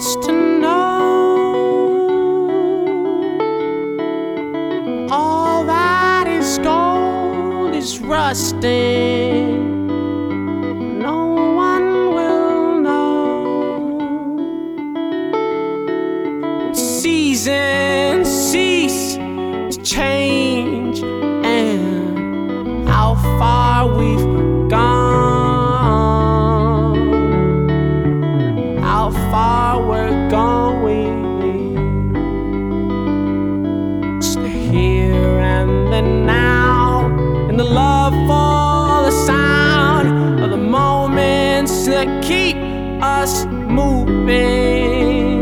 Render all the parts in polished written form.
needs to know all that is gold is rusting. No one will know. Seasons cease to change, and how far we've gone, how far we're going. It's the here and the now, and the love for the sound of the moments that keep us moving.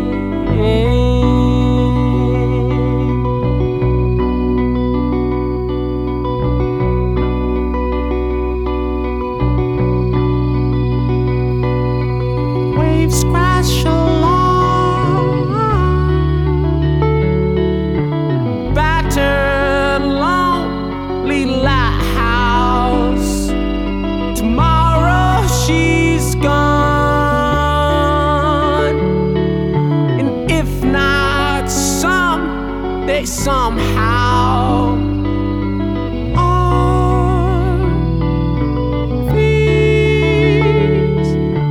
Waves crash along, battered, lonely lighthouse. Tomorrow she's gone, and if not someday, somehow, on these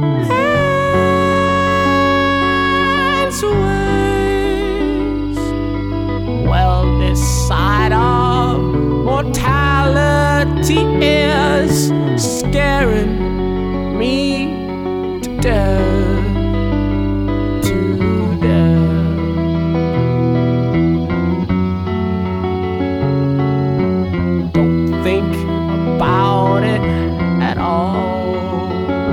hands ways, well, this side of mortality is scaring me to death, to death. Don't think about it at all.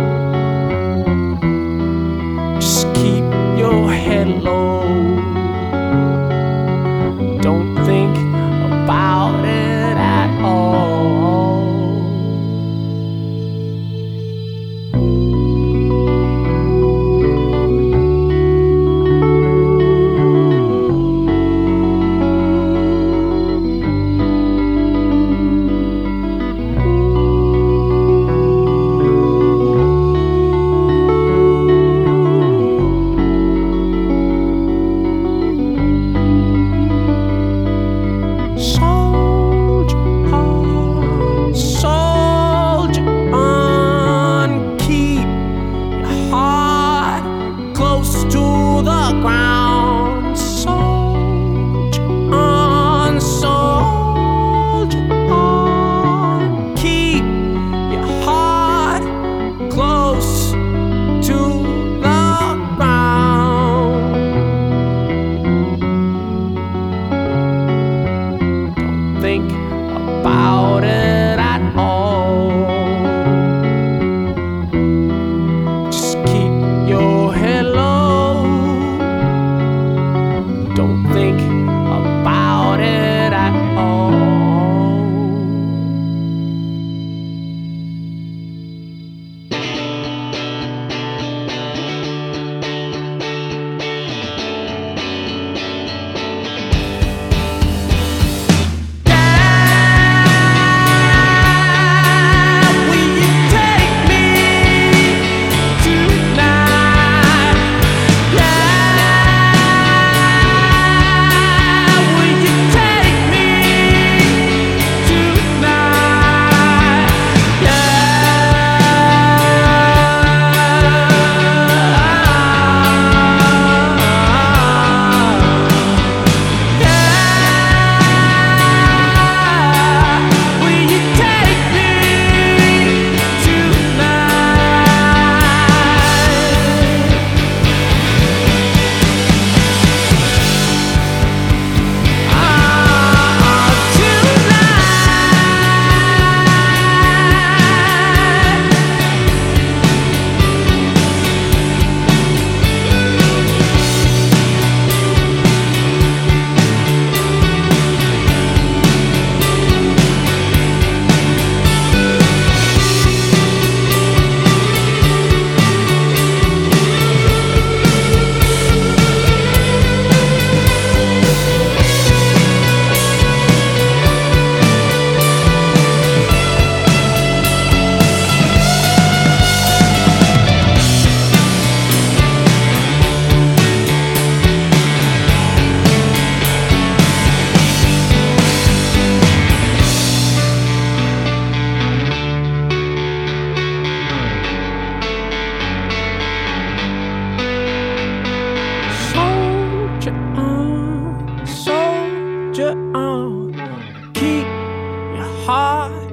Just keep your head low. Don't think about it at all. Soldier on, keep your heart close to the ground. Soldier on, keep your heart close to the ground. Don't think about it at all. Just keep your head low. Don't think about it at all. Keep your heart